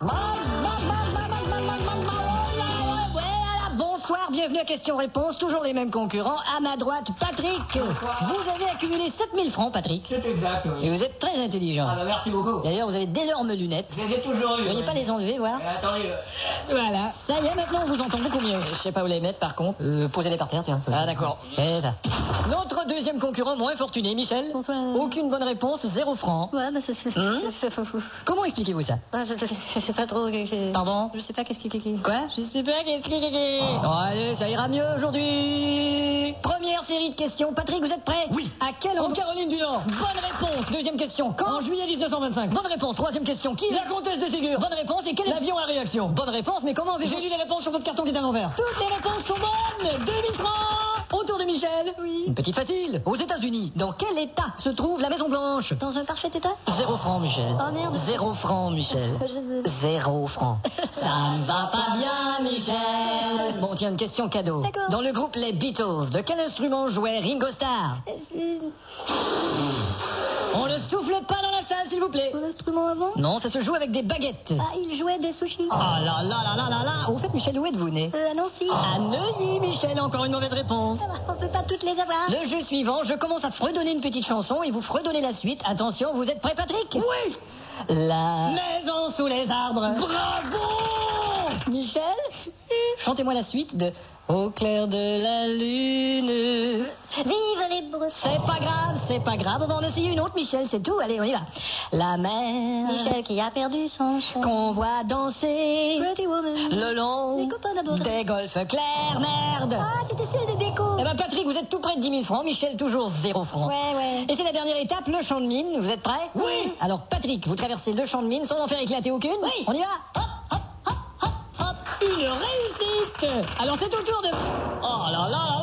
Bonsoir, bienvenue à Question-Réponse, toujours les mêmes concurrents. À ma droite, Patrick. Vous avez accumulé 7000 francs, Patrick. C'est exact, oui. Et vous êtes très intelligent. Ah bah merci beaucoup. D'ailleurs, vous avez d'énormes lunettes. Je les ai toujours eues. Vous pourriez pas les enlever, voir Attendez. Voilà. Ça y est, maintenant, on vous entend beaucoup mieux. Je sais pas où les mettre, par contre. Posez-les par terre, tiens. Ah, d'accord. C'est ça. Notre deuxième concurrent, moins fortuné, Michel. Bonsoir. Aucune bonne réponse, 0 francs. Ouais, bah c'est fou. Comment expliquez-vous ça? Je sais pas trop. Pardon? Je sais pas qu'est-ce qui... Quoi? Je sais pas qu'est-ce qui... Bon, allez, ça ira mieux aujourd'hui. Première série de questions. Patrick, vous êtes prêt? Oui. À quel endroit? En Caroline du Nord. Bonne réponse. Deuxième question. Quand? En juillet 1925. Bonne réponse. Troisième question. Qui? La comtesse de Ségur. Bonne réponse. Et quel est... L'avion à réaction. Bonne réponse, mais comment avez-vous... J'ai lu les réponses sur votre carton qui est à l'envers. Toutes les réponses sont bonnes. 2000 francs. Autour de Michel. Oui. Une petite facile. Aux États-Unis, dans quel état se trouve la Maison Blanche? Dans un parfait état? 0 francs, Michel. Oh merde. 0 francs, Michel. 0 francs. Ça ne va pas bien, Michel. Bon, tiens, une question cadeau. D'accord. Dans le groupe Les Beatles, de quel instrument jouait Ringo Starr? On ne souffle pas dans la salle, s'il vous plaît. Un instrument avant? Non, ça se joue avec des baguettes. Ah, il jouait des sushis. Ah là là là là là là. Au fait, Michel, où êtes-vous né? À Nancy. À Neuilly, Michel, encore une mauvaise réponse. On peut pas toutes les avoir. Le jeu suivant, je commence à fredonner une petite chanson et vous fredonnez la suite. Attention, vous êtes prêt, Patrick? Oui. La Maison sous les arbres. Bravo! Michel, chantez-moi la suite de Au clair de la lune. Vive les brebis. C'est pas grave, on va en essayer une autre, Michel, c'est tout. Allez, on y va. La mer Michel qui a perdu son chien. qu'on voit danser Pretty woman. le long Des copains d'abord. des golfes clairs, merde. Ah, c'était celle de Beko. Eh ben Patrick, vous êtes tout près de 10 000 francs, Michel toujours 0 francs. Ouais. Et c'est la dernière étape, le champ de mine. Vous êtes prêts? Oui. Alors Patrick, vous traversez le champ de mine sans en faire éclater aucune? Oui. On y va? Hop, hop, hop, hop, hop. Une réussite. Alors c'est au tour de... Oh là là là là.